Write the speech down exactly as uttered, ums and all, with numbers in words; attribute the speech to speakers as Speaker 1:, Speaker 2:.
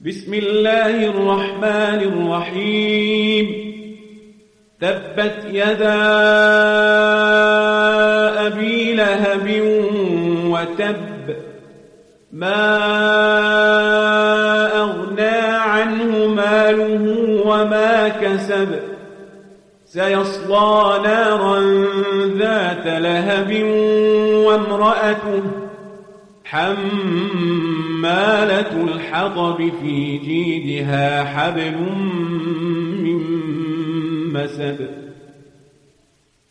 Speaker 1: بسم الله الرحمن الرحيم تبت يدا أبي لهب وتب ما أغنى عنه ماله وما كسب سيصلى نارا ذات لهب وامرأته حمالة الحطب في جيدها حبل من مسد